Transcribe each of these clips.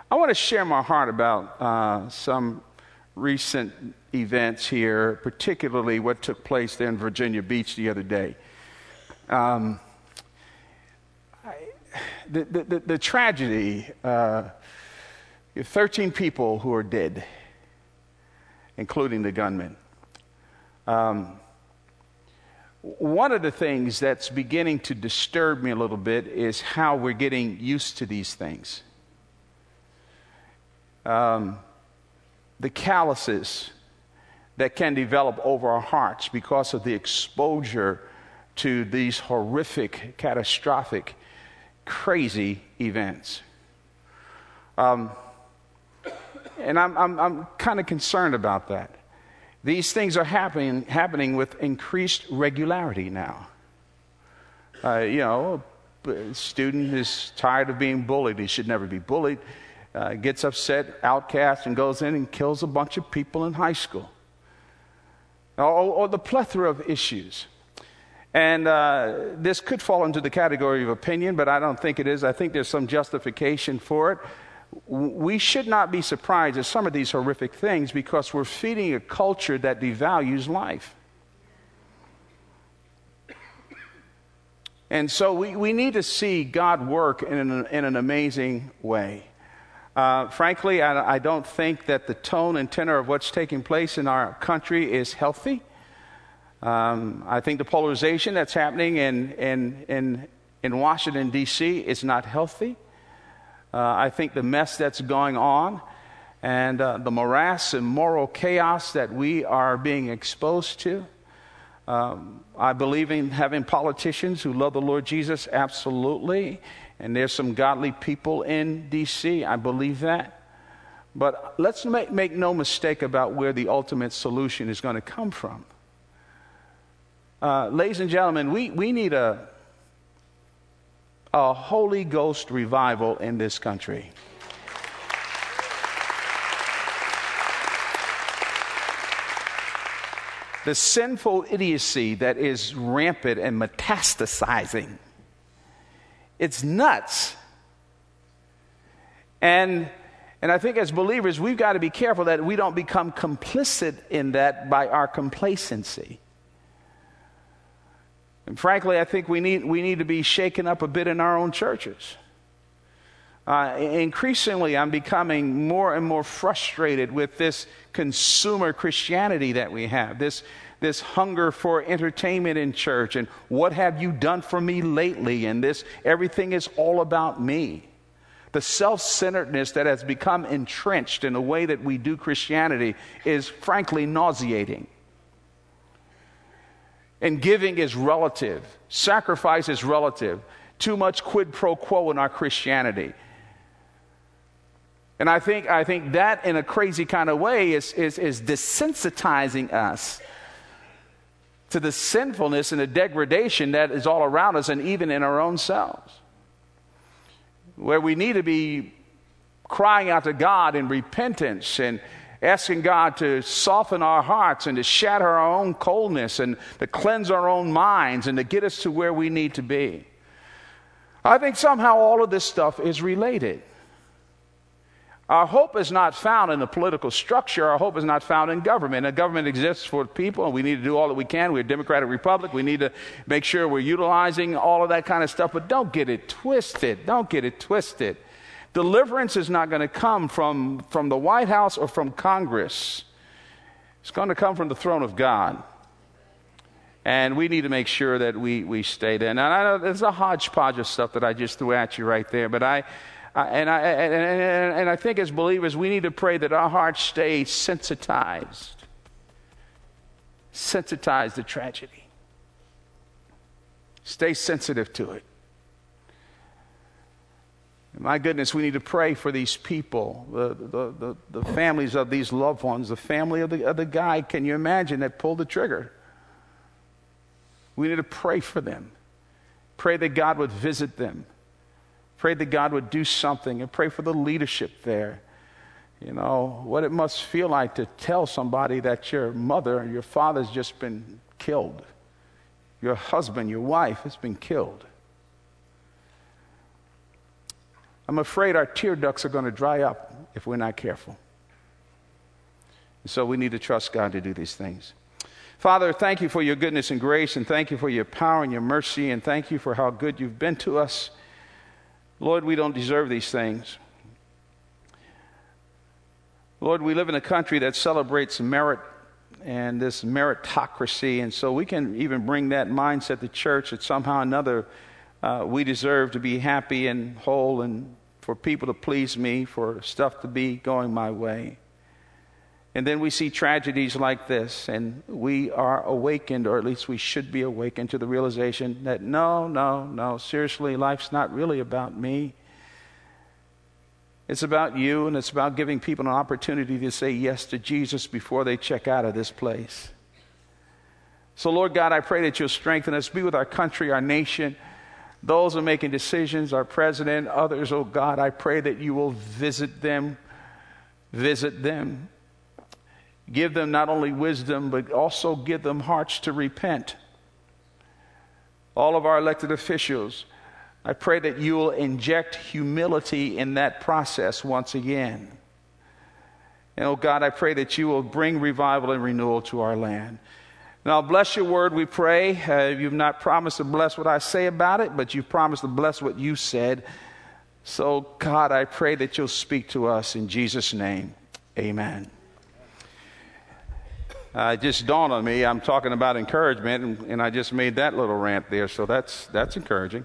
I want to share my heart about some recent events here, particularly what took place there in Virginia Beach the other day. The tragedy, 13 people who are dead, including the gunman. One of the things that's beginning to disturb me a little bit is how we're getting used to these things. The calluses that can develop over our hearts because of the exposure to these horrific, catastrophic, crazy events. And I'm kind of concerned about that. These things are happening with increased regularity now. A student is tired of being bullied. He should never be bullied. Gets upset, outcast, and goes in and kills a bunch of people in high school. Or the plethora of issues. And this could fall into the category of opinion, but I don't think it is. I think there's some justification for it. We should not be surprised at some of these horrific things because we're feeding a culture that devalues life. And so we need to see God work in an amazing way. Frankly, I don't think that the tone and tenor of what's taking place in our country is healthy. I think the polarization that's happening in Washington, D.C. is not healthy. I think the mess that's going on and the morass and moral chaos that we are being exposed to. I believe in having politicians who love the Lord Jesus, absolutely. And there's some godly people in D.C., I believe that. But let's make no mistake about where the ultimate solution is going to come from. Ladies and gentlemen, we need a Holy Ghost revival in this country. The sinful idiocy that is rampant and metastasizing, it's nuts. And I think as believers, we've got to be careful that we don't become complicit in that by our complacency. And frankly, I think we need to be shaken up a bit in our own churches. Increasingly, I'm becoming more and more frustrated with this consumer Christianity that we have, this hunger for entertainment in church, and what have you done for me lately, and this everything is all about me. The self-centeredness that has become entrenched in the way that we do Christianity is frankly nauseating. And giving is relative. Sacrifice is relative. Too much quid pro quo in our Christianity. And I think that in a crazy kind of way is desensitizing us to the sinfulness and the degradation that is all around us and even in our own selves. Where we need to be crying out to God in repentance and asking God to soften our hearts and to shatter our own coldness and to cleanse our own minds and to get us to where we need to be. I think somehow all of this stuff is related. Our hope is not found in the political structure. Our hope is not found in government. And government exists for the people, and we need to do all that we can. We're a democratic republic. We need to make sure we're utilizing all of that kind of stuff. But don't get it twisted. Don't get it twisted. Deliverance is not going to come from the White House or from Congress. It's going to come from the throne of God. And we need to make sure that we stay there. Now, I know there's a hodgepodge of stuff that I just threw at you right there, but I think as believers, we need to pray that our hearts stay sensitized to tragedy. Stay sensitive to it. My goodness, we need to pray for these people, the families of these loved ones, the family of the guy, can you imagine, that pulled the trigger? We need to pray for them. Pray that God would visit them. Pray that God would do something, and pray for the leadership there. You know, what it must feel like to tell somebody that your mother or your father's just been killed. Your husband, your wife has been killed. I'm afraid our tear ducts are going to dry up if we're not careful. And so we need to trust God to do these things. Father, thank you for your goodness and grace, and thank you for your power and your mercy, and thank you for how good you've been to us. Lord, we don't deserve these things. Lord, we live in a country that celebrates merit and this meritocracy, and so we can even bring that mindset to church that somehow or another we deserve to be happy and whole and for people to please me, for stuff to be going my way. And then we see tragedies like this, and we are awakened, or at least we should be awakened to the realization that no, seriously, life's not really about me. It's about you, and it's about giving people an opportunity to say yes to Jesus before they check out of this place. So, Lord God, I pray that you'll strengthen us, be with our country, our nation, those who are making decisions, our president, others, oh God, I pray that you will visit them. Give them not only wisdom, but also give them hearts to repent. All of our elected officials, I pray that you will inject humility in that process once again. And oh God, I pray that you will bring revival and renewal to our land. Now bless your word, we pray. You've not promised to bless what I say about it, but you've promised to bless what you said. So God, I pray that you'll speak to us in Jesus' name. Amen. It just dawned on me, I'm talking about encouragement, and I just made that little rant there, so that's encouraging.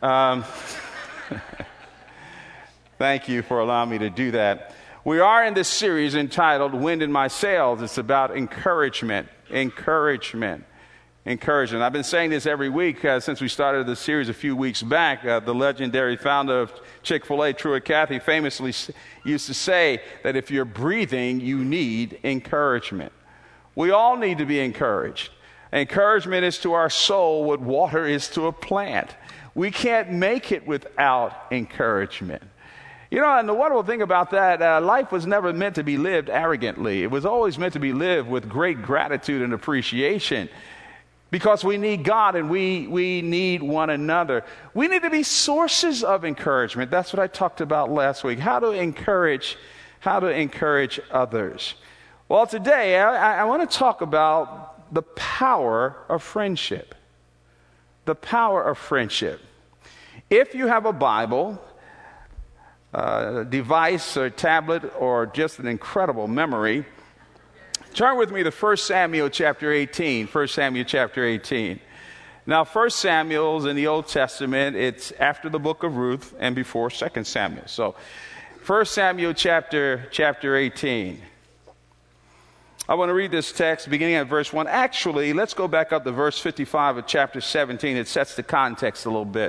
Thank you for allowing me to do that. We are in this series entitled Wind in My Sails. It's about encouragement. I've been saying this every week since we started the series a few weeks back. The legendary founder of Chick-fil-A, Truett Cathy, famously used to say that if you're breathing, you need encouragement. We all need to be encouraged. Encouragement is to our soul what water is to a plant. We can't make it without encouragement. You know, and the wonderful thing about that, life was never meant to be lived arrogantly. It was always meant to be lived with great gratitude and appreciation, because we need God and we need one another. We need to be sources of encouragement. That's what I talked about last week. How to encourage others. Well, today I want to talk about the power of friendship. The power of friendship. If you have a Bible, device or tablet, or just an incredible memory, turn with me to 1 Samuel chapter 18. 1 Samuel chapter 18. Now, 1 Samuel's in the Old Testament. It's after the book of Ruth and before 2 Samuel. So, 1 Samuel chapter 18. I want to read this text beginning at verse 1. Actually, let's go back up to verse 55 of chapter 17. It sets the context a little bit.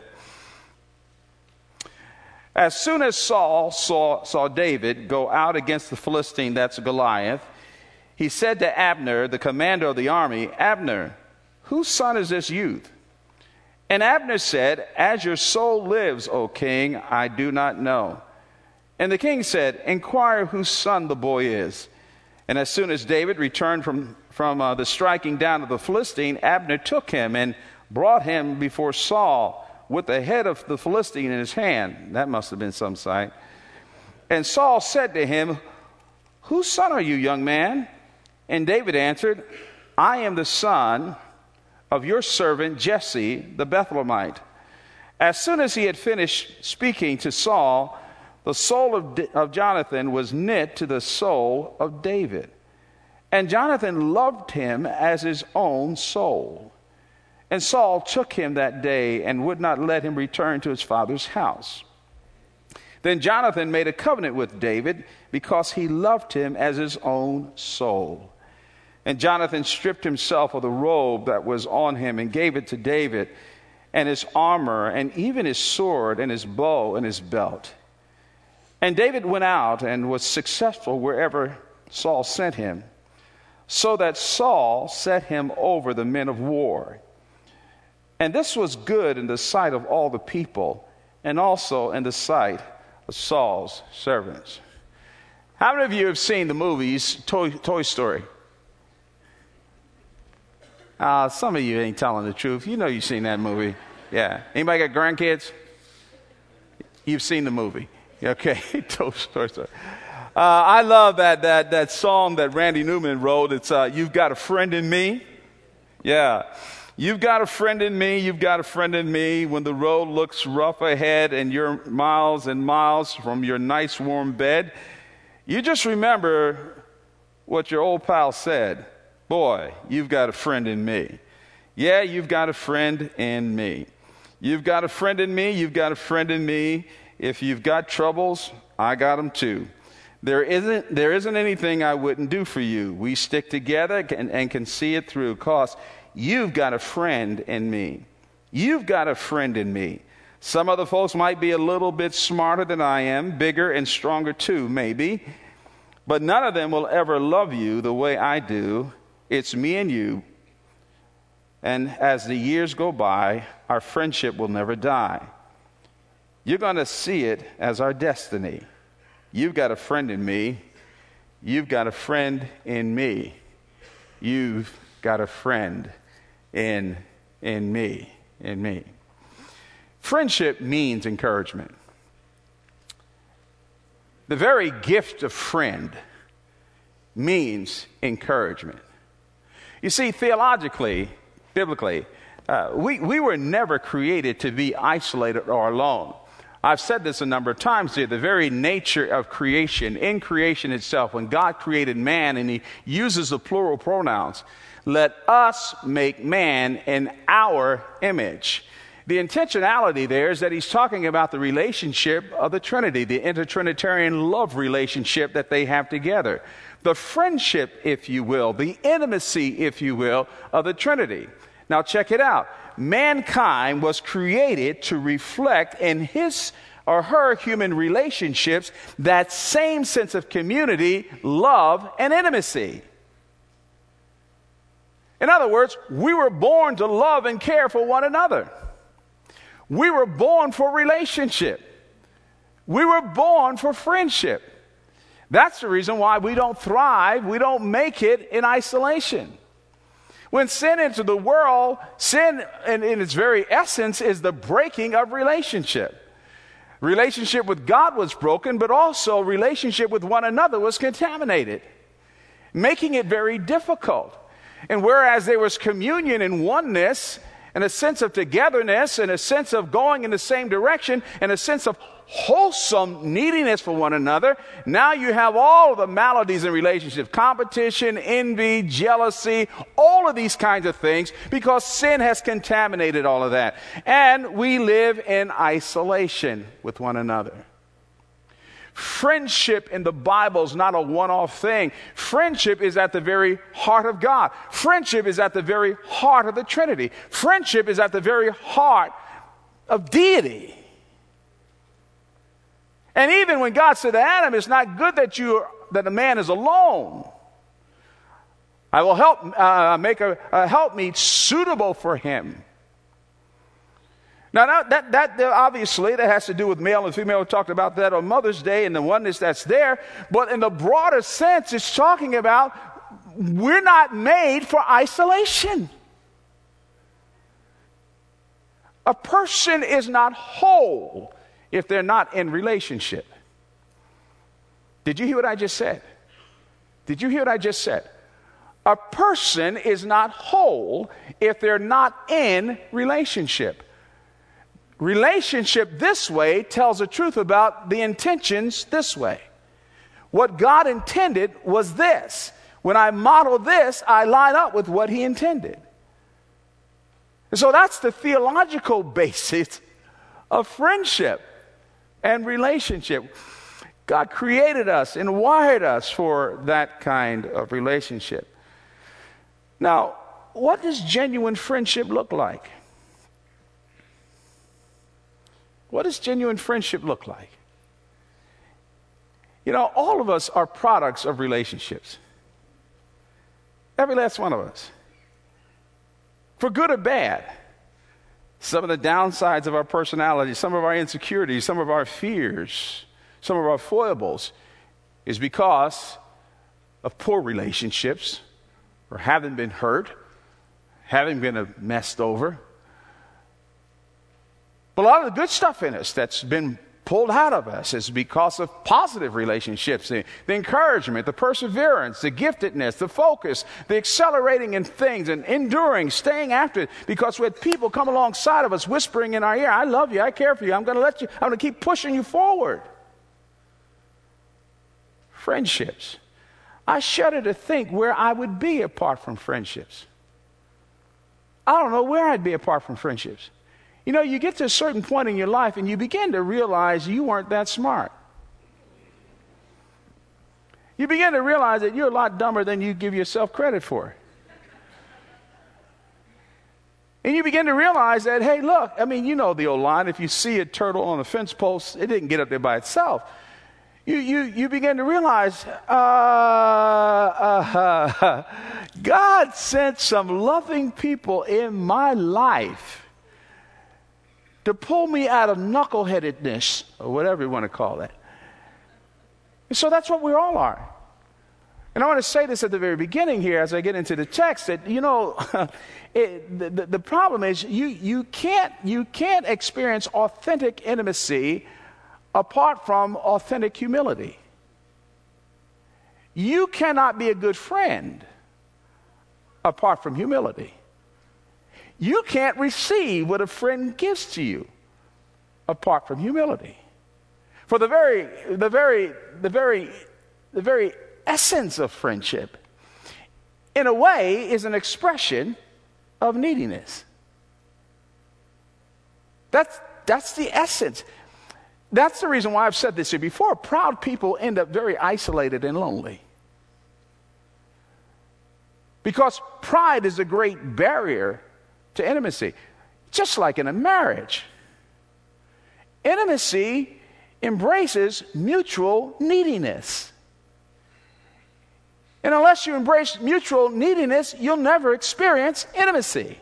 As soon as Saul saw David go out against the Philistine, that's Goliath, he said to Abner, the commander of the army, "Abner, whose son is this youth?" And Abner said, "As your soul lives, O king, I do not know." And the king said, "Inquire whose son the boy is." And as soon as David returned from the striking down of the Philistine, Abner took him and brought him before Saul with the head of the Philistine in his hand. That must have been some sight. And Saul said to him, "Whose son are you, young man?" And David answered, "I am the son of your servant Jesse the Bethlehemite." As soon as he had finished speaking to Saul, the soul of Jonathan was knit to the soul of David. And Jonathan loved him as his own soul. And Saul took him that day and would not let him return to his father's house. Then Jonathan made a covenant with David because he loved him as his own soul. And Jonathan stripped himself of the robe that was on him and gave it to David, and his armor, and even his sword, and his bow, and his belt. And David went out and was successful wherever Saul sent him, so that Saul set him over the men of war. And this was good in the sight of all the people, and also in the sight of Saul's servants. How many of you have seen the movies Toy Story? Some of you ain't telling the truth. You know you've seen that movie. Yeah. Anybody got grandkids? You've seen the movie. Okay, story. I love that song that Randy Newman wrote. It's You've Got a Friend in Me. Yeah. You've got a friend in me, you've got a friend in me. When the road looks rough ahead and you're miles and miles from your nice warm bed, you just remember what your old pal said. Boy, you've got a friend in me. Yeah, you've got a friend in me. You've got a friend in me, you've got a friend in me. If you've got troubles, I got them too. There isn't anything I wouldn't do for you. We stick together and can see it through, 'cause you've got a friend in me. You've got a friend in me. Some other folks might be a little bit smarter than I am, bigger and stronger too, maybe. But none of them will ever love you the way I do. It's me and you. And as the years go by, our friendship will never die. You're going to see it as our destiny. You've got a friend in me. You've got a friend in me. You've got a friend in me. Friendship means encouragement. The very gift of friend means encouragement. You see, theologically, biblically, we were never created to be isolated or alone. I've said this a number of times here. The very nature of creation, in creation itself, when God created man and he uses the plural pronouns, let us make man in our image. The intentionality there is that he's talking about the relationship of the Trinity, the intertrinitarian love relationship that they have together. The friendship, if you will, the intimacy, if you will, of the Trinity. Now check it out. Mankind was created to reflect in his or her human relationships that same sense of community, love, and intimacy. In other words, we were born to love and care for one another. We were born for relationship. We were born for friendship. That's the reason why we don't thrive, we don't make it in isolation. When sin entered the world, sin in its very essence is the breaking of relationship. Relationship with God was broken, but also relationship with one another was contaminated, making it very difficult. And whereas there was communion and oneness, and a sense of togetherness, and a sense of going in the same direction, and a sense of wholesome neediness for one another, now you have all of the maladies in relationships, competition, envy, jealousy, all of these kinds of things, because sin has contaminated all of that. And we live in isolation with one another. Friendship in the Bible is not a one-off thing. Friendship is at the very heart of God. Friendship is at the very heart of the Trinity. Friendship is at the very heart of deity. And even when God said to Adam, it's not good that a man is alone. I will make a helpmeet suitable for him. Now, that obviously, that has to do with male and female. We talked about that on Mother's Day and the oneness that's there. But in the broader sense, it's talking about we're not made for isolation. A person is not whole if they're not in relationship. Did you hear what I just said? Did you hear what I just said? A person is not whole if they're not in relationship. Relationship this way tells the truth about the intentions this way. What God intended was this. When I model this, I line up with what he intended. And so that's the theological basis of friendship and relationship. God created us and wired us for that kind of relationship. Now, what does genuine friendship look like? What does genuine friendship look like? You know, all of us are products of relationships. Every last one of us. For good or bad. Some of the downsides of our personality, some of our insecurities, some of our fears, some of our foibles is because of poor relationships or having been hurt, having been messed over. But a lot of the good stuff in us that's been pulled out of us is because of positive relationships, the encouragement, the perseverance, the giftedness, the focus, the accelerating in things and enduring, staying after it, because we had people come alongside of us whispering in our ear, I love you, I care for you, I'm going to keep pushing you forward. Friendships. I shudder to think where I would be apart from friendships. I don't know where I'd be apart from friendships. You know, you get to a certain point in your life and you begin to realize you weren't that smart. You begin to realize that you're a lot dumber than you give yourself credit for. And you begin to realize that, hey, look, I mean, you know the old line, if you see a turtle on a fence post, it didn't get up there by itself. You begin to realize God sent some loving people in my life to pull me out of knuckleheadedness, or whatever you want to call that. And so that's what we all are. And I want to say this at the very beginning here as I get into the text, that, you know, the problem is you can't experience authentic intimacy apart from authentic humility. You cannot be a good friend apart from humility. You can't receive what a friend gives to you apart from humility. For the very essence of friendship, in a way, is an expression of neediness. That's the essence. That's the reason why I've said this here before. Proud people end up very isolated and lonely. Because pride is a great barrier to intimacy. Just like in a marriage. Intimacy embraces mutual neediness. And unless you embrace mutual neediness, you'll never experience intimacy.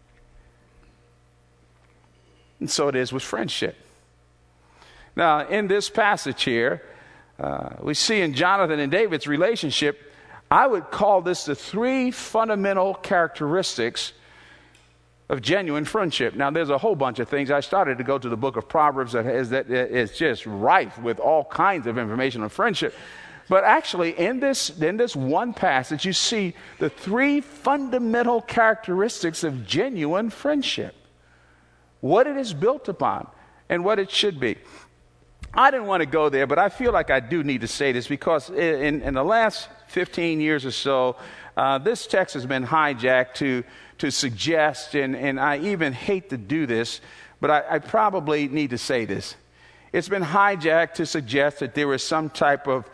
And so it is with friendship. Now, in this passage here, we see in Jonathan and David's relationship, I would call this the three fundamental characteristics of genuine friendship. Now, there's a whole bunch of things. I started to go to the book of Proverbs that is just rife with all kinds of information on friendship. But actually, in this one passage, you see the three fundamental characteristics of genuine friendship. What it is built upon and what it should be. I didn't want to go there, but I feel like I do need to say this because in the last 15 years or so, this text has been hijacked to suggest, and I even hate to do this, but I probably need to say this. It's been hijacked to suggest that there was some type of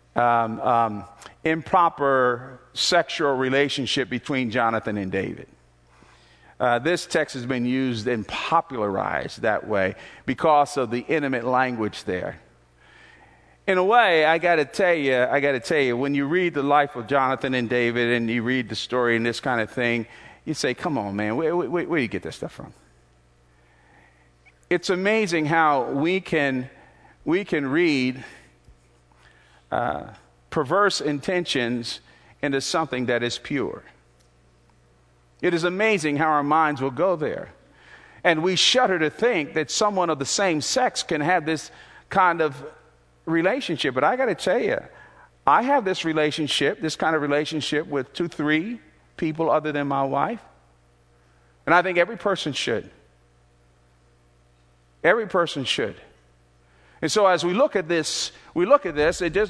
improper sexual relationship between Jonathan and David. This text has been used and popularized that way because of the intimate language there. In a way, I got to tell you, when you read the life of Jonathan and David and you read the story and this kind of thing, you say, come on, man, where do you get this stuff from? It's amazing how we can read perverse intentions into something that is pure. It is amazing how our minds will go there. And we shudder to think that someone of the same sex can have this kind of relationship. But I got to tell you, I have this kind of relationship with 2-3 people other than my wife. And I think every person should. Every person should. And so as we look at this, it just,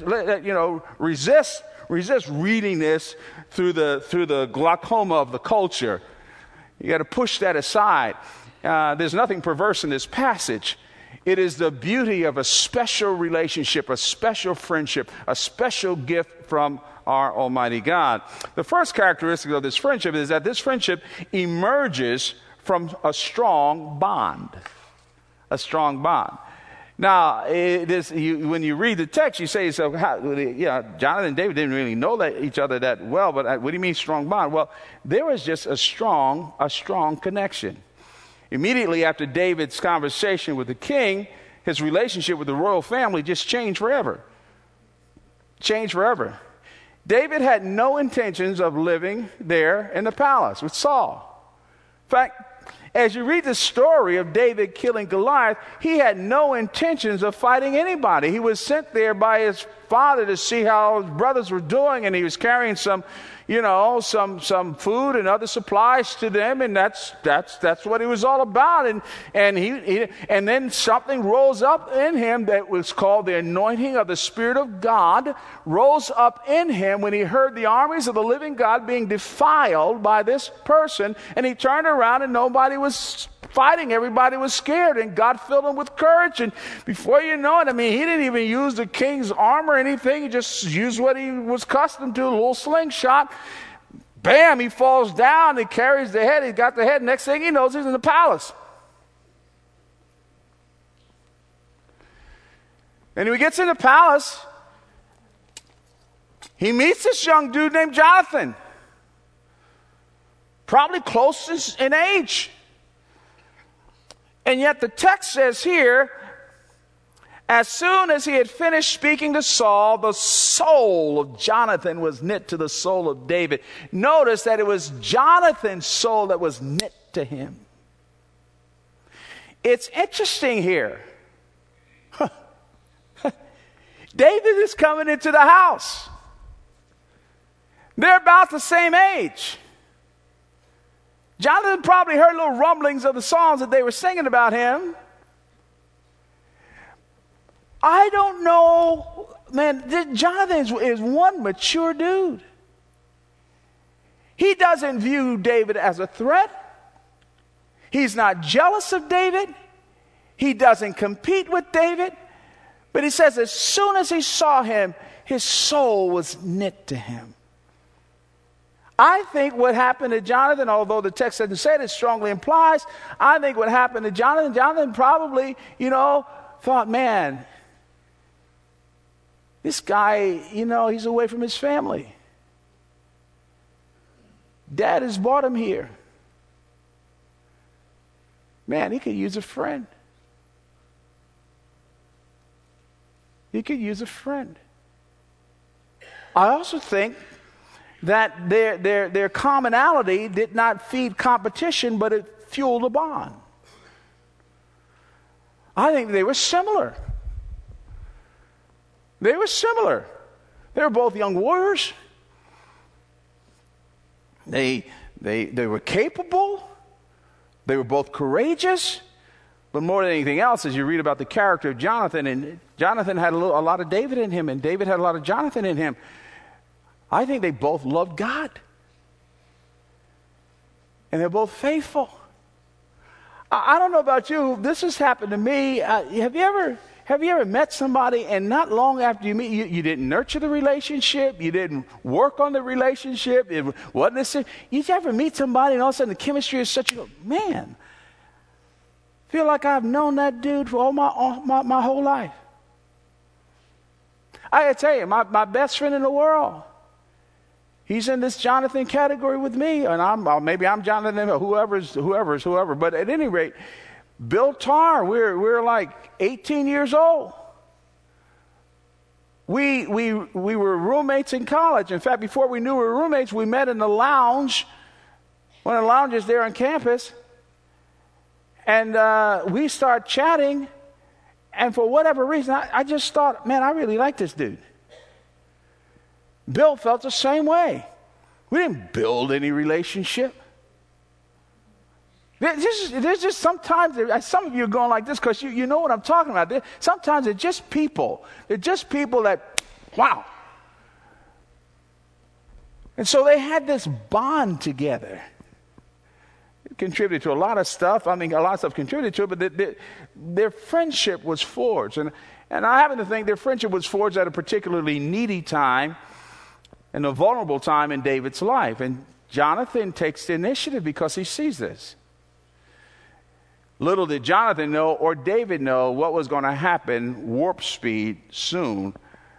resist reading this through the glaucoma of the culture. You got to push that aside. There's nothing perverse in this passage. It is the beauty of a special relationship, a special friendship, a special gift from our Almighty God. The first characteristic of this friendship is that this friendship emerges from a strong bond. A strong bond. Now, when you read the text, you say, so Jonathan and David didn't really know each other that well, but what do you mean strong bond? Well, there was just a strong connection. Immediately after David's conversation with the king, his relationship with the royal family just changed forever. Changed forever. David had no intentions of living there in the palace with Saul. In fact, as you read the story of David killing Goliath, he had no intentions of fighting anybody. He was sent there by his father to see how his brothers were doing, and he was carrying some food and other supplies to them, and that's what he was all about. And then something rose up in him that was called the anointing of the Spirit of God, rose up in him when he heard the armies of the living God being defiled by this person, and he turned around and nobody was fighting. Everybody was scared, and God filled him with courage. And before you know it, he didn't even use the king's armor or anything. He just used what he was accustomed to, a little slingshot. Bam, he falls down. He carries the head. He got the head. Next thing he knows, he's in the palace. And when he gets in the palace, he meets this young dude named Jonathan, probably closest in age. And yet the text says here, as soon as he had finished speaking to Saul, the soul of Jonathan was knit to the soul of David. Notice that it was Jonathan's soul that was knit to him. It's interesting here. David is coming into the house. They're about the same age. Jonathan probably heard little rumblings of the songs that they were singing about him. I don't know, man. Jonathan is one mature dude. He doesn't view David as a threat. He's not jealous of David. He doesn't compete with David. But he says as soon as he saw him, his soul was knit to him. I think what happened to Jonathan, although the text doesn't say it, it strongly implies, I think what happened to Jonathan probably, thought, man, this guy, he's away from his family. Dad has brought him here. Man, he could use a friend. He could use a friend. I also think that their commonality did not feed competition, but it fueled a bond. I think they were similar. They were both young warriors. They were capable. They were both courageous. But more than anything else, as you read about the character of Jonathan, and Jonathan had a lot of David in him, and David had a lot of Jonathan in him, I think they both loved God. And they're both faithful. I don't know about you. This has happened to me. Have you ever met somebody and not long after you meet, you didn't nurture the relationship, you didn't work on the relationship, it wasn't necessary. You ever meet somebody and all of a sudden the chemistry is such, man, I feel like I've known that dude for all my whole life. I gotta tell you, my best friend in the world, he's in this Jonathan category with me, and maybe I'm Jonathan, whoever. But at any rate, Bill Tarr, we're like 18 years old. We were roommates in college. In fact, before we knew we were roommates, we met in the lounge, one of the lounges there on campus, and we started chatting. And for whatever reason, I just thought, man, I really like this dude. Bill felt the same way. We didn't build any relationship. There's just sometimes, some of you are going like this because you know what I'm talking about. Sometimes they're just people. They're just people that, wow. And so they had this bond together. It contributed to a lot of stuff. A lot of stuff contributed to it, but their friendship was forged. And I happen to think their friendship was forged at a particularly needy time and a vulnerable time in David's life. And Jonathan takes the initiative because he sees this. Little did Jonathan know or David know what was going to happen warp speed soon,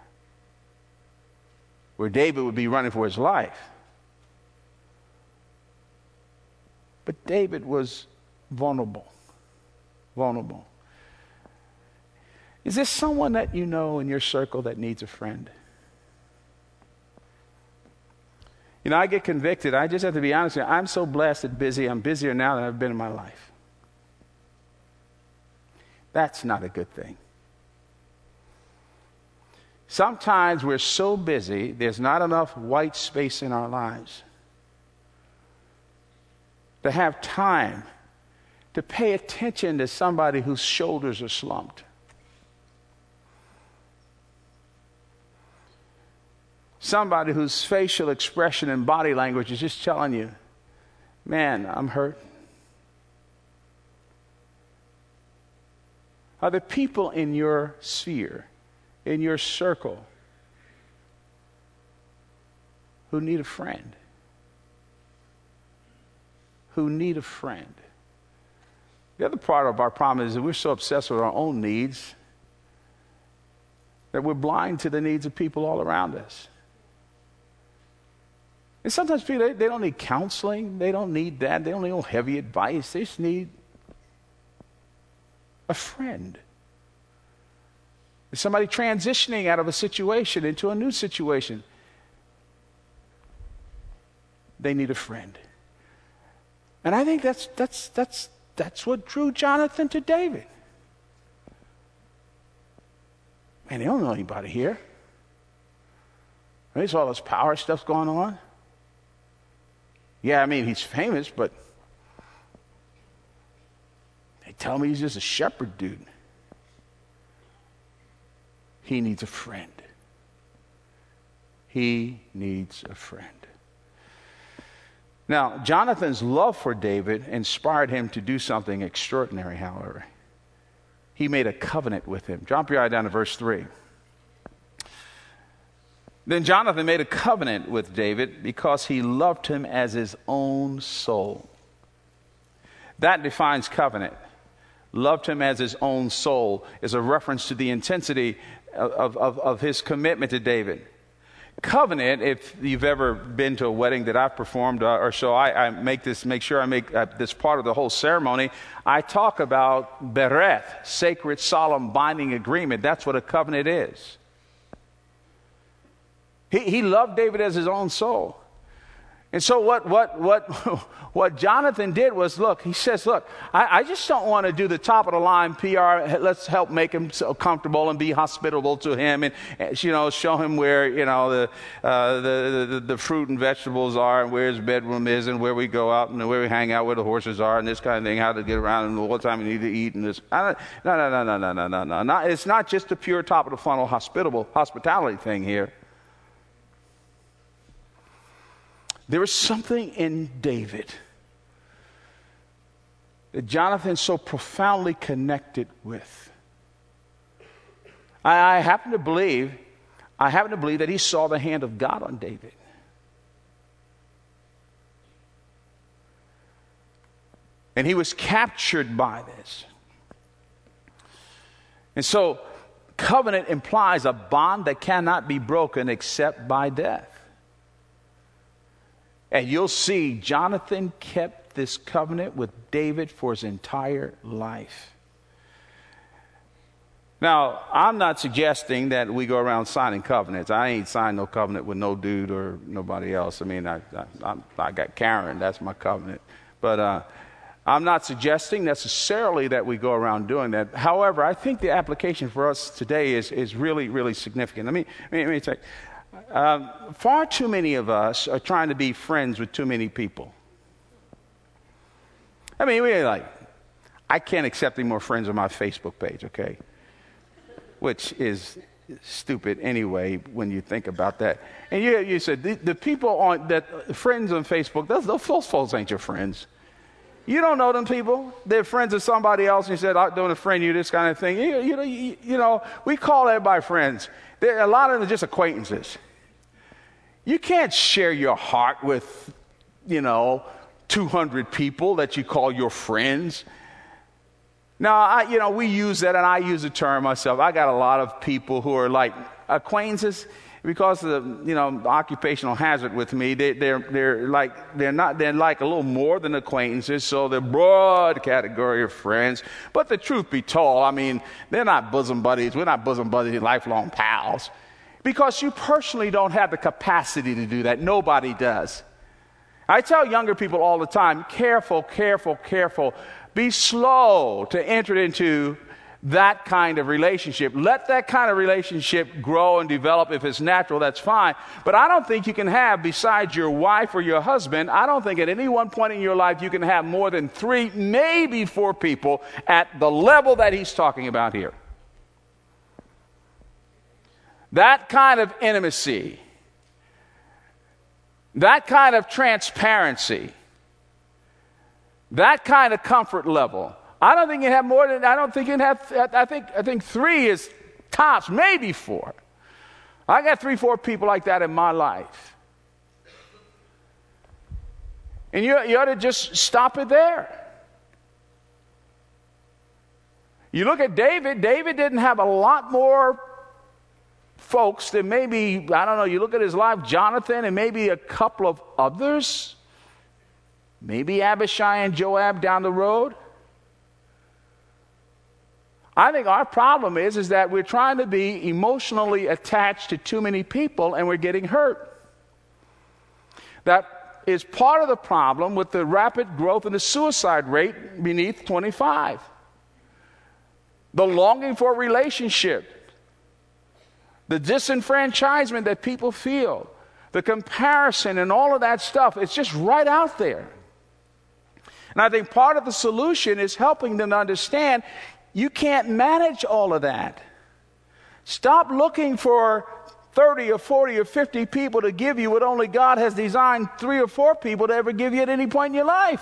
where David would be running for his life. But David was vulnerable. Is there someone that you know in your circle that needs a friend? I get convicted. I just have to be honest with you. I'm so blessed and busy. I'm busier now than I've been in my life. That's not a good thing. Sometimes we're so busy, there's not enough white space in our lives to have time to pay attention to somebody whose shoulders are slumped. Somebody whose facial expression and body language is just telling you, man, I'm hurt. Are there people in your sphere, in your circle, who need a friend? Who need a friend? The other part of our problem is that we're so obsessed with our own needs that we're blind to the needs of people all around us. And sometimes people, they don't need counseling. They don't need that. They don't need no heavy advice. They just need a friend. There's somebody transitioning out of a situation into a new situation. They need a friend. And I think that's what drew Jonathan to David. Man, they don't know anybody here. There's all this power stuff going on. Yeah, I mean, he's famous, but they tell me he's just a shepherd dude. He needs a friend. He needs a friend. Now, Jonathan's love for David inspired him to do something extraordinary, however. He made a covenant with him. Drop your eye down to verse 3. Then Jonathan made a covenant with David because he loved him as his own soul. That defines covenant. Loved him as his own soul is a reference to the intensity of his commitment to David. Covenant, if you've ever been to a wedding that I've performed or so, I make sure I make this part of the whole ceremony. I talk about bereth, sacred, solemn, binding agreement. That's what a covenant is. He loved David as his own soul. And so what Jonathan did was, he says, I just don't want to do the top of the line PR. Let's help make him so comfortable and be hospitable to him and show him where, the fruit and vegetables are and where his bedroom is and where we go out and where we hang out, where the horses are and this kind of thing, how to get around and what time you need to eat and this. No. It's not just a pure top of the funnel hospitality thing here. There was something in David that Jonathan so profoundly connected with. I happen to believe that he saw the hand of God on David. And he was captured by this. And so, covenant implies a bond that cannot be broken except by death. And you'll see Jonathan kept this covenant with David for his entire life. Now, I'm not suggesting that we go around signing covenants. I ain't signed no covenant with no dude or nobody else. I mean, I got Karen, that's my covenant. But I'm not suggesting necessarily that we go around doing that. However, I think the application for us today is really, really significant. Let me take. Far too many of us are trying to be friends with too many people. I mean, I can't accept any more friends on my Facebook page, okay? Which is stupid anyway when you think about that. And you said the people friends on Facebook, those folks ain't your friends. You don't know them people. They're friends of somebody else. And you said, I don't friend you, this kind of thing. We call everybody friends. A lot of them are just acquaintances. You can't share your heart with, 200 people that you call your friends. Now, we use that, and I use the term myself. I got a lot of people who are like acquaintances because of the, occupational hazard with me. They're like a little more than acquaintances, so they're broad category of friends. But the truth be told, they're not bosom buddies. We're not bosom buddies, lifelong pals. because you personally don't have the capacity to do that. Nobody does. I tell younger people all the time, careful, careful, careful. Be slow to enter into that kind of relationship. Let that kind of relationship grow and develop. If it's natural, that's fine. But I don't think you can have, besides your wife or your husband, I don't think at any one point in your life you can have more than 3, maybe 4 people at the level that he's talking about here. That kind of intimacy, that kind of transparency, that kind of comfort level. I don't think you have more than, I think 3 is tops, maybe 4. I got 3, 4 people like that in my life. And you ought to just stop it there. You look at David. David didn't have a lot more folks than maybe, I don't know, you look at his life, Jonathan and maybe a couple of others. Maybe Abishai and Joab down the road. I think our problem is that we're trying to be emotionally attached to too many people and we're getting hurt. That is part of the problem with the rapid growth in the suicide rate beneath 25. The longing for a relationship, the disenfranchisement that people feel, the comparison and all of that stuff, it's just right out there. And I think part of the solution is helping them to understand you can't manage all of that. Stop looking for 30 or 40 or 50 people to give you what only God has designed 3 or 4 people to ever give you at any point in your life.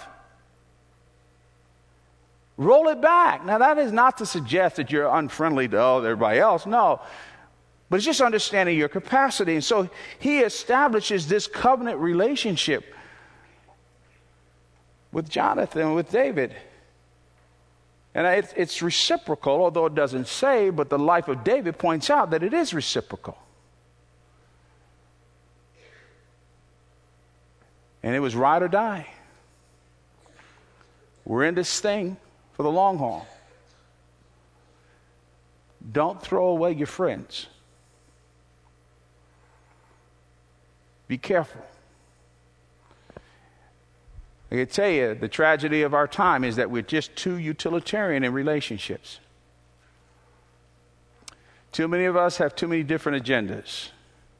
Roll it back. Now, that is not to suggest that you're unfriendly to everybody else. No. But it's just understanding your capacity. And so he establishes this covenant relationship with Jonathan, with David. And it's reciprocal, although it doesn't say, but the life of David points out that it is reciprocal. And it was ride or die. We're in this thing for the long haul. Don't throw away your friends. Be careful. I can tell you, the tragedy of our time is that we're just too utilitarian in relationships. Too many of us have too many different agendas.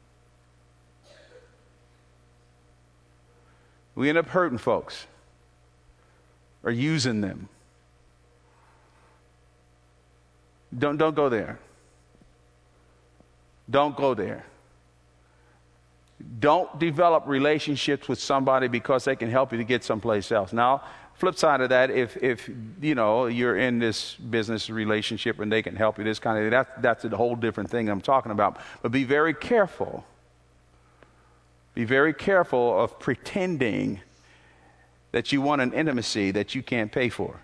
We end up hurting folks or using them. Don't go there. Don't go there. Don't develop relationships with somebody because they can help you to get someplace else. Now, flip side of that, if you know you're in this business relationship and they can help you, this kind of thing, that's a whole different thing I'm talking about. But be very careful. Be very careful of pretending that you want an intimacy that you can't pay for.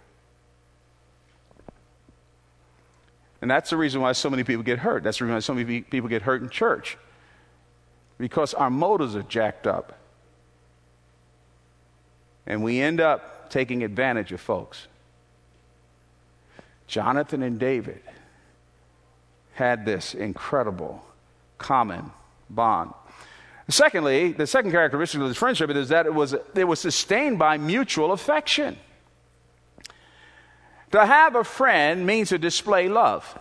And that's the reason why so many people get hurt. That's the reason why so many people get hurt in church. Because our motives are jacked up. And we end up taking advantage of folks. Jonathan and David had this incredible common bond. Secondly, the second characteristic of this friendship is that it was sustained by mutual affection. To have a friend means to display love.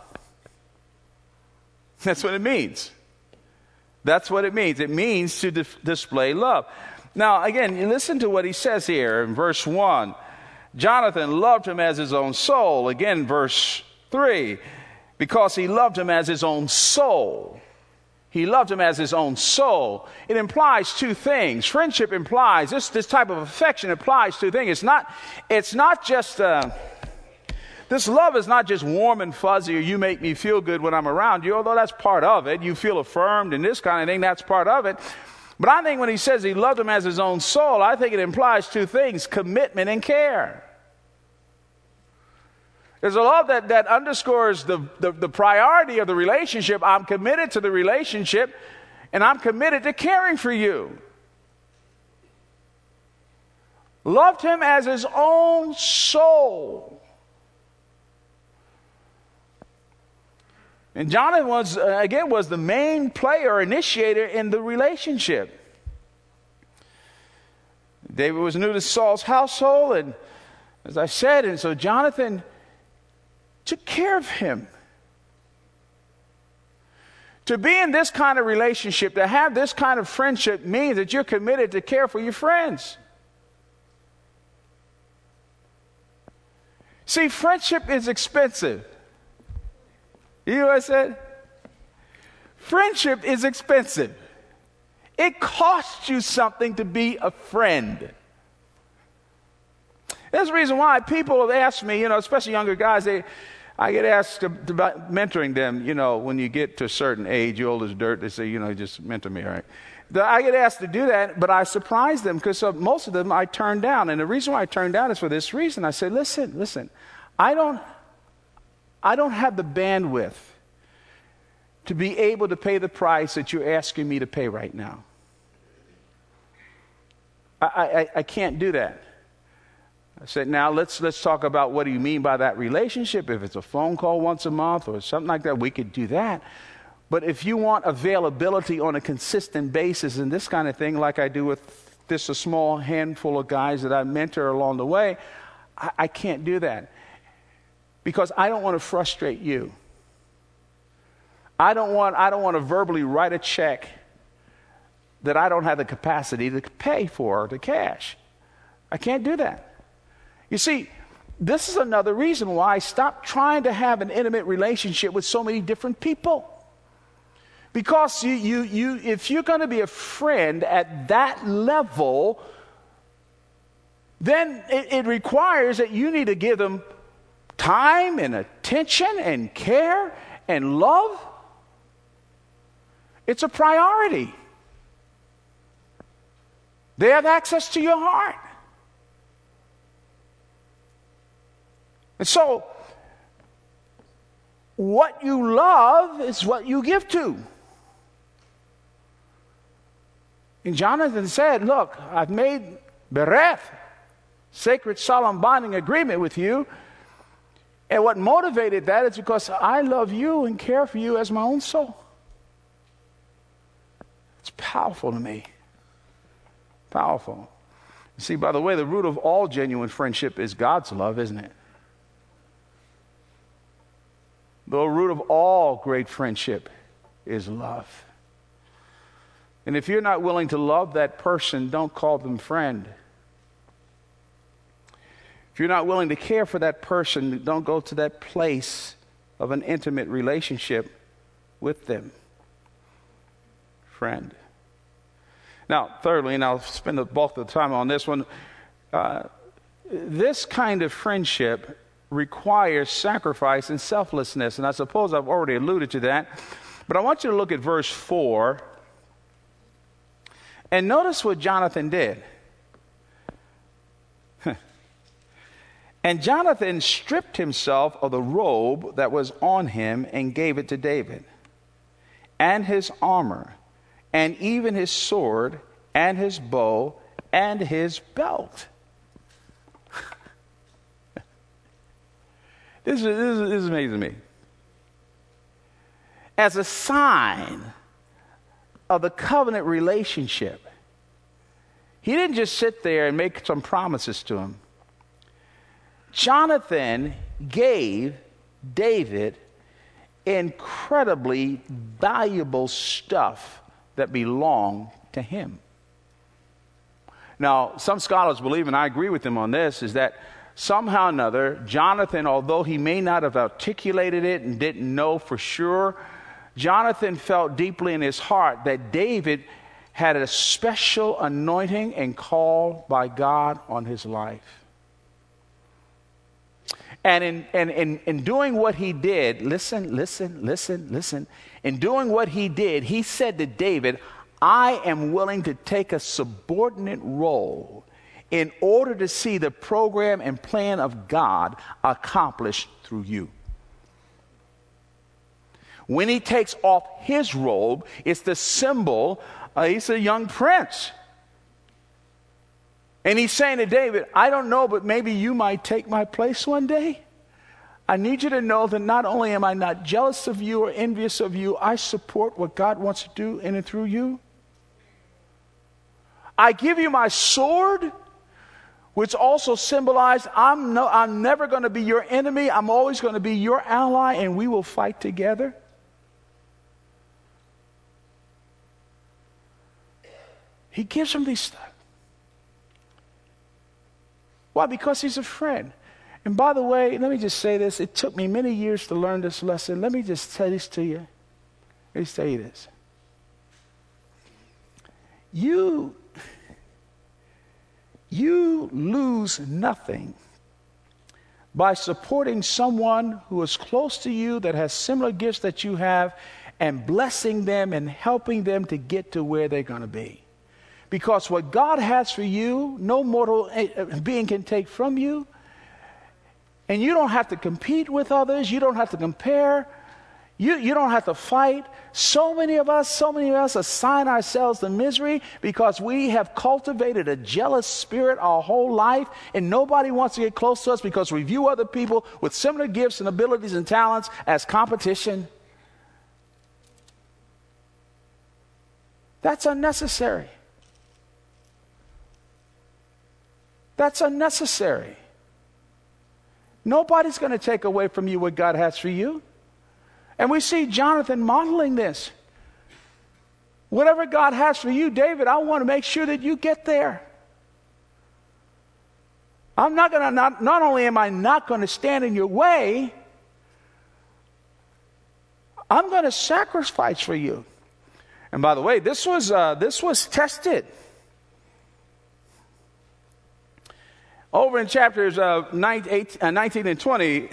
That's what it means. That's what it means. It means to display love. Now, again, listen to what he says here in verse 1. Jonathan loved him as his own soul. Again, verse 3. Because he loved him as his own soul. He loved him as his own soul. It implies 2 things. Friendship implies, this type of affection implies 2 things. It's not just... This love is not just warm and fuzzy or you make me feel good when I'm around you, although that's part of it. You feel affirmed and this kind of thing, that's part of it. But I think when he says he loved him as his own soul, I think it implies 2 things, commitment and care. There's a love that underscores the priority of the relationship. I'm committed to the relationship and I'm committed to caring for you. Loved him as his own soul. And Jonathan was the main player, initiator in the relationship. David was new to Saul's household, and as I said, and so Jonathan took care of him. To be in this kind of relationship, to have this kind of friendship, means that you're committed to care for your friends. See, friendship is expensive. You know what I said? Friendship is expensive. It costs you something to be a friend. That's the reason why people have asked me, especially younger guys, I get asked about mentoring them, when you get to a certain age, you're old as dirt, they say, just mentor me, all right? I get asked to do that, but I surprise them because most of them I turn down. And the reason why I turn down is for this reason. I say, listen, I don't have the bandwidth to be able to pay the price that you're asking me to pay right now. I can't do that. I said, now let's talk about what do you mean by that relationship. If it's a phone call once a month or something like that, we could do that. But if you want availability on a consistent basis and this kind of thing, like I do with a small handful of guys that I mentor along the way, I can't do that. Because I don't want to frustrate you. I don't want to verbally write a check that I don't have the capacity to pay for, to cash. I can't do that. You see, this is another reason why I stopped trying to have an intimate relationship with so many different people. Because if you're going to be a friend at that level, then it requires that you need to give them time and attention and care and love. It's a priority. They have access to your heart. And so, what you love is what you give to. And Jonathan said, look, I've made bereth, sacred solemn bonding agreement with you. And what motivated that is because I love you and care for you as my own soul. It's powerful to me. Powerful. You see, by the way, the root of all genuine friendship is God's love, isn't it? The root of all great friendship is love. And if you're not willing to love that person, don't call them friend. If you're not willing to care for that person, don't go to that place of an intimate relationship with them. Friend. Now, thirdly, and I'll spend the bulk of the time on this one, this kind of friendship requires sacrifice and selflessness. And I suppose I've already alluded to that. But I want you to look at verse 4. And notice what Jonathan did. And Jonathan stripped himself of the robe that was on him and gave it to David, and his armor, and even his sword, and his bow, and his belt. This is amazing to me. As a sign of the covenant relationship, he didn't just sit there and make some promises to him. Jonathan gave David incredibly valuable stuff that belonged to him. Now, some scholars believe, and I agree with them on this, is that somehow or another, Jonathan, although he may not have articulated it and didn't know for sure, Jonathan felt deeply in his heart that David had a special anointing and call by God on his life. And in doing what he did, listen. In doing what he did, he said to David, I am willing to take a subordinate role in order to see the program and plan of God accomplished through you. When he takes off his robe, it's the symbol, he's a young prince. And he's saying to David, I don't know, but maybe you might take my place one day. I need you to know that not only am I not jealous of you or envious of you, I support what God wants to do in and through you. I give you my sword, which also symbolized I'm never going to be your enemy. I'm always going to be your ally, and we will fight together. He gives him these stuff. Why? Because he's a friend. And by the way, let me just say this. It took me many years to learn this lesson. Let me just say this to you. Let me say this. You lose nothing by supporting someone who is close to you, that has similar gifts that you have, and blessing them and helping them to get to where they're going to be. Because what God has for you, no mortal being can take from you. And you don't have to compete with others. You don't have to compare. You don't have to fight. So many of us assign ourselves to misery because we have cultivated a jealous spirit our whole life, and nobody wants to get close to us because we view other people with similar gifts and abilities and talents as competition. That's unnecessary. That's unnecessary. Nobody's going to take away from you what God has for you. And we see Jonathan modeling this. Whatever God has for you, David, I want to make sure that you get there. I'm not going to, not only am I not going to stand in your way, I'm going to sacrifice for you. And by the way, this was tested. Over in chapters 19 and 20,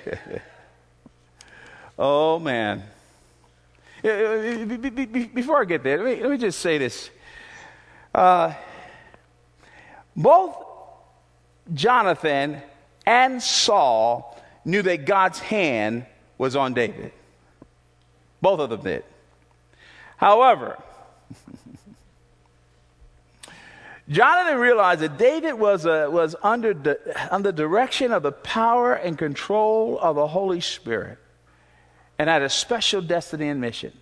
oh man. Before I get there, let me just say this. Both Jonathan and Saul knew that God's hand was on David. Both of them did. However, Jonathan realized that David was under the direction of the power and control of the Holy Spirit and had a special destiny and mission.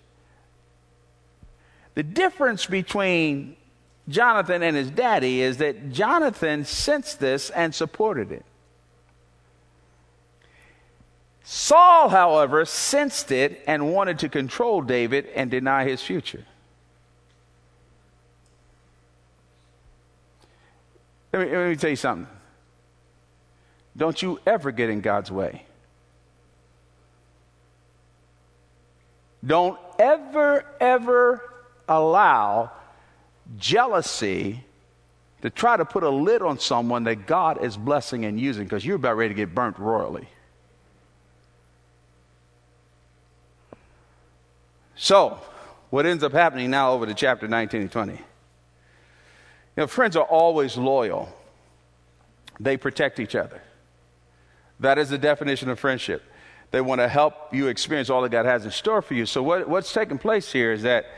The difference between Jonathan and his daddy is that Jonathan sensed this and supported it. Saul, however, sensed it and wanted to control David and deny his future. Let me tell you something. Don't you ever get in God's way. Don't ever allow jealousy to try to put a lid on someone that God is blessing and using, because you're about ready to get burnt royally. So, what ends up happening now over to chapter 19 and 20? You know, friends are always loyal. They protect each other. That is the definition of friendship. They want to help you experience all that God has in store for you. So what's taking place here is that,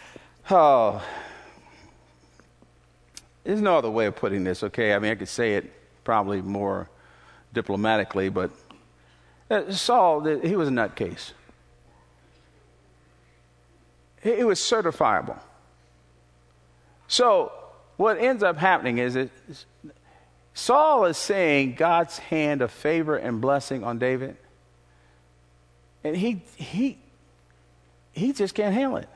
there's no other way of putting this, okay? I mean, I could say it probably more diplomatically, but Saul, he was a nutcase. He was certifiable. So what ends up happening is that Saul is seeing God's hand of favor and blessing on David, and he just can't handle it.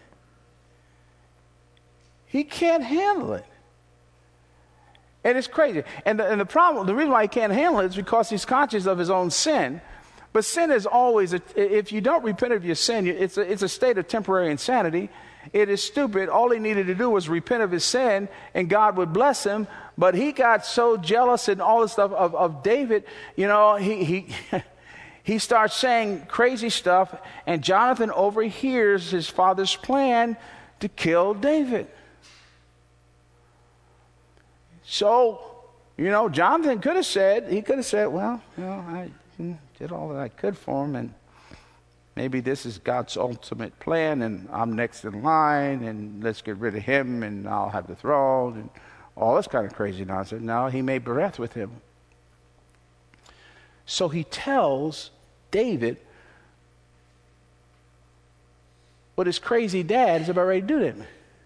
He can't handle it. And it's crazy. And the problem, the reason why he can't handle it is because he's conscious of his own sin. But sin is always, if you don't repent of your sin, it's a state of temporary insanity. It is stupid. All he needed to do was repent of his sin, and God would bless him. But he got so jealous and all this stuff of David, you know, he starts saying crazy stuff, and Jonathan overhears his father's plan to kill David. So, you know, Jonathan could have said, well, you know, I did all that I could for him, and maybe this is God's ultimate plan, and I'm next in line, and let's get rid of him, and I'll have the throne, and all this kind of crazy nonsense. No, he made breath with him. So he tells David what his crazy dad is about ready to do to him.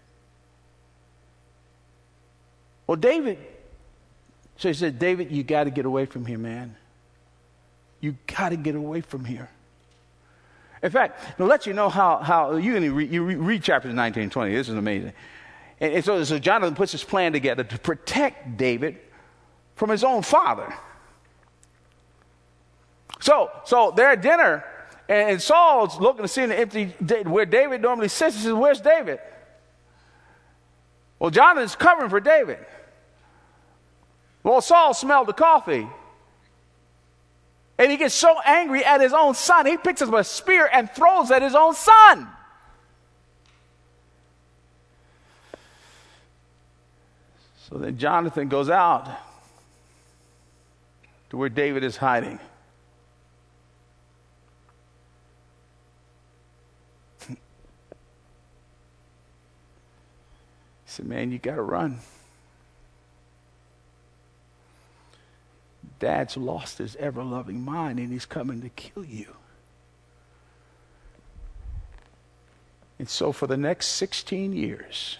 Well, so he said, David, you got to get away from here, man. You got to get away from here. In fact, to let you know how you read chapters 19 and 20. This is amazing. And so Jonathan puts his plan together to protect David from his own father. So they're at dinner, and Saul's looking to see the empty where David normally sits. He says, "Where's David?" Well, Jonathan's covering for David. Well, Saul smelled the coffee. And he gets so angry at his own son, he picks up a spear and throws at his own son. So then Jonathan goes out to where David is hiding. He said, "Man, you got to run. Dad's lost his ever-loving mind, and he's coming to kill you." And so for the next 16 years,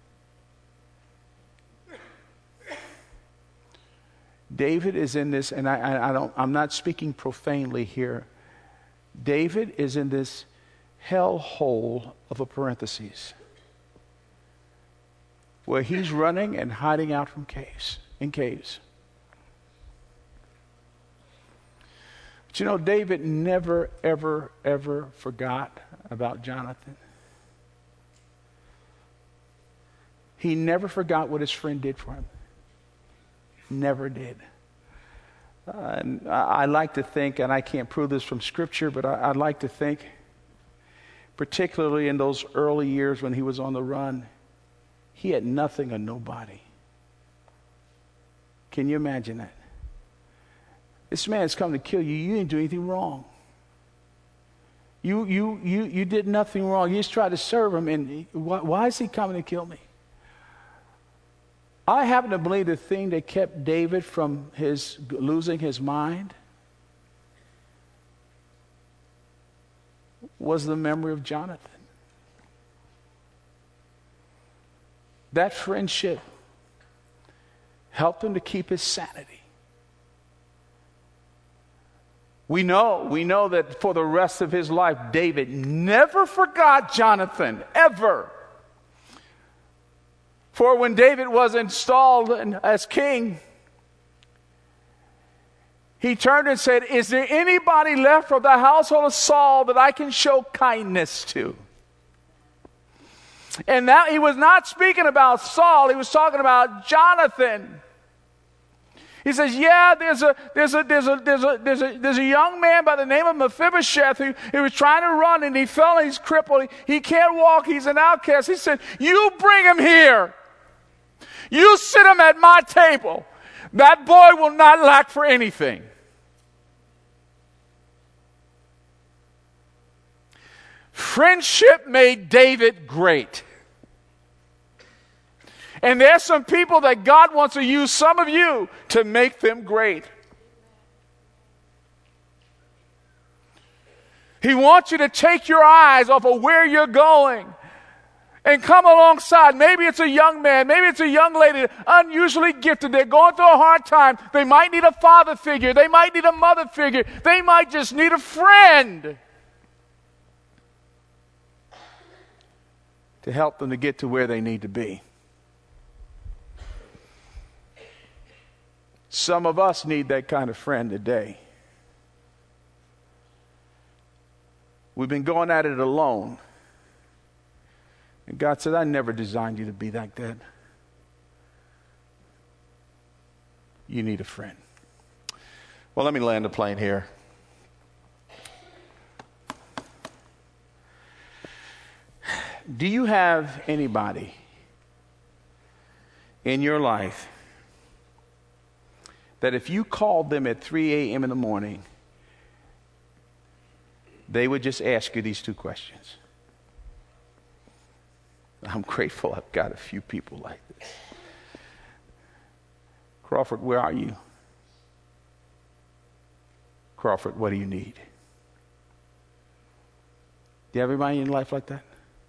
David is in this, and I'm not speaking profanely here. David is in this hellhole of a parenthesis where he's running and hiding out from in caves. But you know, David never, ever, ever forgot about Jonathan. He never forgot what his friend did for him. Never did. And I like to think, and I can't prove this from Scripture, but I like to think, particularly in those early years when he was on the run, he had nothing or nobody. Can you imagine that? This man's come to kill you. You didn't do anything wrong. You did nothing wrong. You just tried to serve him. And why is he coming to kill me? I happen to believe the thing that kept David from losing his mind was the memory of Jonathan. That friendship helped him to keep his sanity. We know that for the rest of his life, David never forgot Jonathan, ever. For when David was installed as king, he turned and said, "Is there anybody left from the household of Saul that I can show kindness to?" And now he was not speaking about Saul, he was talking about Jonathan. He says, "Yeah, there's a young man by the name of Mephibosheth who was trying to run, and he fell and he's crippled. He can't walk. He's an outcast." He said, "You bring him here. You sit him at my table. That boy will not lack for anything." Friendship made David great. And there's some people that God wants to use some of you to make them great. He wants you to take your eyes off of where you're going and come alongside. Maybe it's a young man, maybe it's a young lady, unusually gifted. They're going through a hard time. They might need a father figure. They might need a mother figure. They might just need a friend to help them to get to where they need to be. Some of us need that kind of friend today. We've been going at it alone. And God said, "I never designed you to be like that. You need a friend." Well, let me land the plane here. Do you have anybody in your life that if you called them at 3 a.m. in the morning, they would just ask you these two questions? I'm grateful I've got a few people like this. "Crawford, where are you?" "Crawford, what do you need?" you have anybody in your life like that?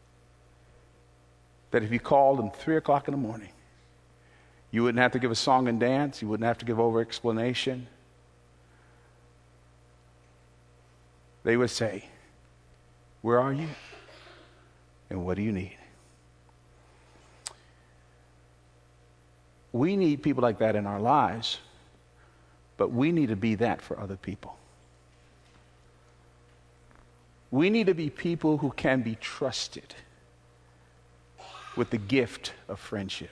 That if you called them 3 o'clock in the morning, you wouldn't have to give a song and dance. You wouldn't have to give over explanation. They would say, where are you? And what do you need? We need people like that in our lives, but we need to be that for other people. We need to be people who can be trusted with the gift of friendship.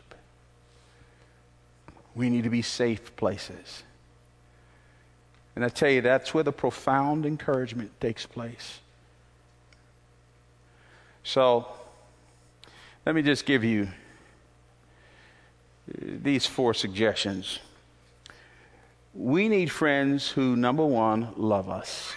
We need to be safe places. And I tell you, that's where the profound encouragement takes place. So, let me just give you these 4 suggestions. We need friends who, number one, love us.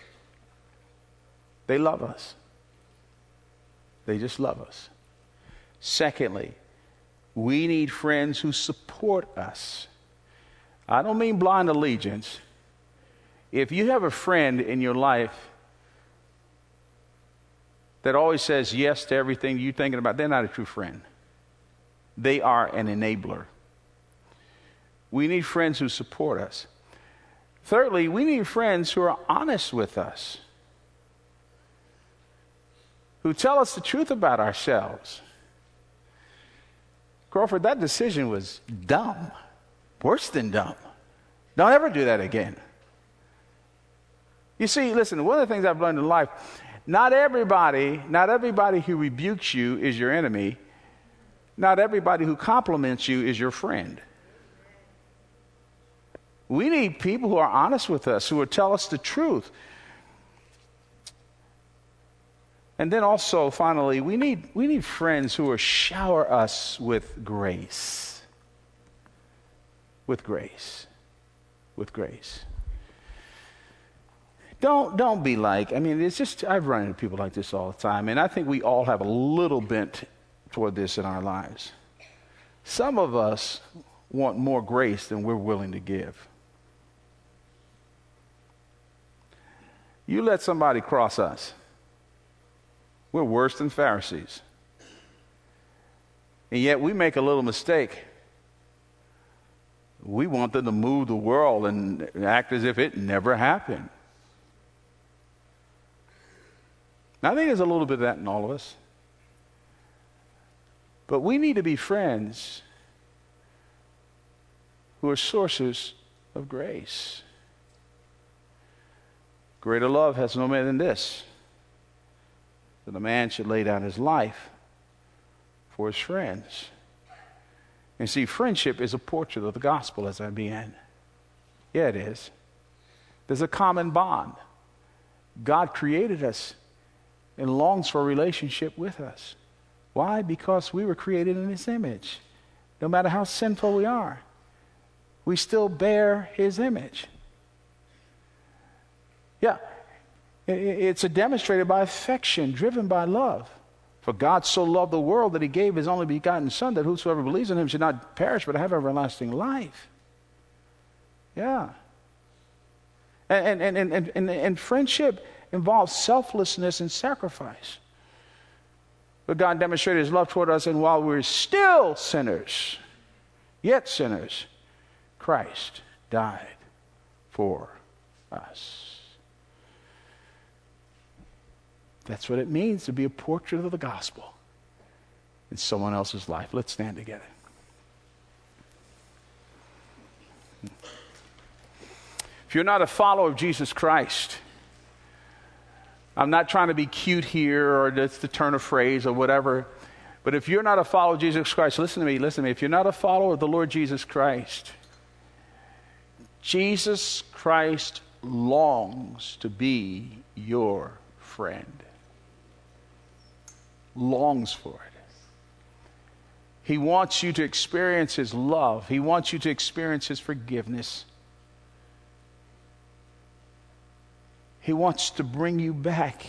They love us. They just love us. Secondly, we need friends who support us. I don't mean blind allegiance. If you have a friend in your life that always says yes to everything you're thinking about, they're not a true friend. They are an enabler. We need friends who support us. Thirdly, we need friends who are honest with us, who tell us the truth about ourselves. Crawford, that decision was dumb. Worse than dumb. Don't ever do that again. You see, listen, one of the things I've learned in life, not everybody who rebukes you is your enemy. Not everybody who compliments you is your friend. We need people who are honest with us, who will tell us the truth. And then also, finally, we need friends who will shower us with grace. With grace. With grace. Don't be like, it's just, I've run into people like this all the time, and I think we all have a little bent toward this in our lives. Some of us want more grace than we're willing to give. You let somebody cross us, we're worse than Pharisees. And yet we make a little mistake. We want them to move the world and act as if it never happened. Now, I think there's a little bit of that in all of us. But we need to be friends who are sources of grace. Greater love has no man than this, that a man should lay down his life for his friends. And see, friendship is a portrait of the gospel, as I began. Yeah, it is. There's a common bond. God created us and longs for a relationship with us. Why? Because we were created in His image. No matter how sinful we are, we still bear His image. Yeah, it's demonstrated by affection, driven by love. For God so loved the world that He gave His only begotten Son, that whosoever believes in Him should not perish but have everlasting life. Yeah. And friendship involves selflessness and sacrifice. But God demonstrated His love toward us, and while we're still sinners, yet sinners, Christ died for us. That's what it means to be a portrait of the gospel in someone else's life. Let's stand together. If you're not a follower of Jesus Christ, I'm not trying to be cute here or just to turn a phrase or whatever, but if you're not a follower of Jesus Christ, listen to me. If you're not a follower of the Lord Jesus Christ, Jesus Christ longs to be your friend. Longs for it. He wants you to experience His love. He wants you to experience His forgiveness. He wants to bring you back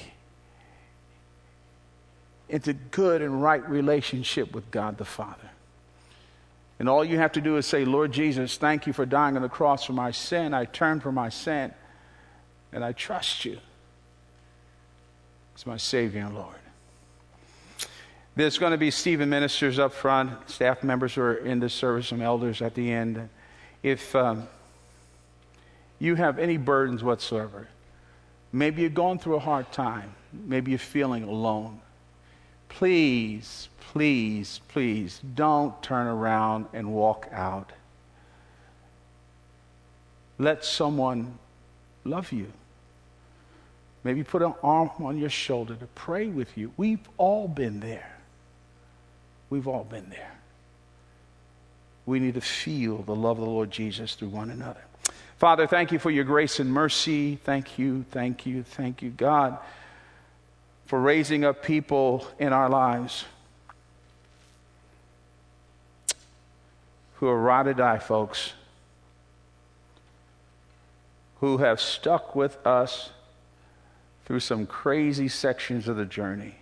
into good and right relationship with God the Father. And all you have to do is say, Lord Jesus, thank you for dying on the cross for my sin. I turn from my sin and I trust you. as my Savior and Lord. There's going to be Stephen ministers up front, staff members who are in this service, some elders at the end. If you have any burdens whatsoever, maybe you're going through a hard time, maybe you're feeling alone, please, please, please don't turn around and walk out. Let someone love you. Maybe put an arm on your shoulder to pray with you. We've all been there. We've all been there. We need to feel the love of the Lord Jesus through one another. Father, thank you for your grace and mercy. Thank you, thank you, thank you, God, for raising up people in our lives who are ride or die folks, who have stuck with us through some crazy sections of the journey.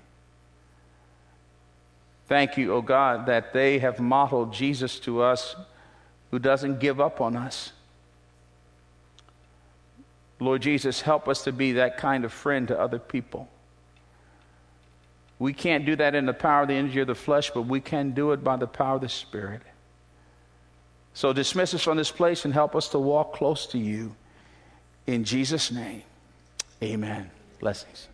Thank you, oh God, that they have modeled Jesus to us, who doesn't give up on us. Lord Jesus, help us to be that kind of friend to other people. We can't do that in the power of the energy of the flesh, but we can do it by the power of the Spirit. So dismiss us from this place and help us to walk close to you. In Jesus' name, amen. Blessings.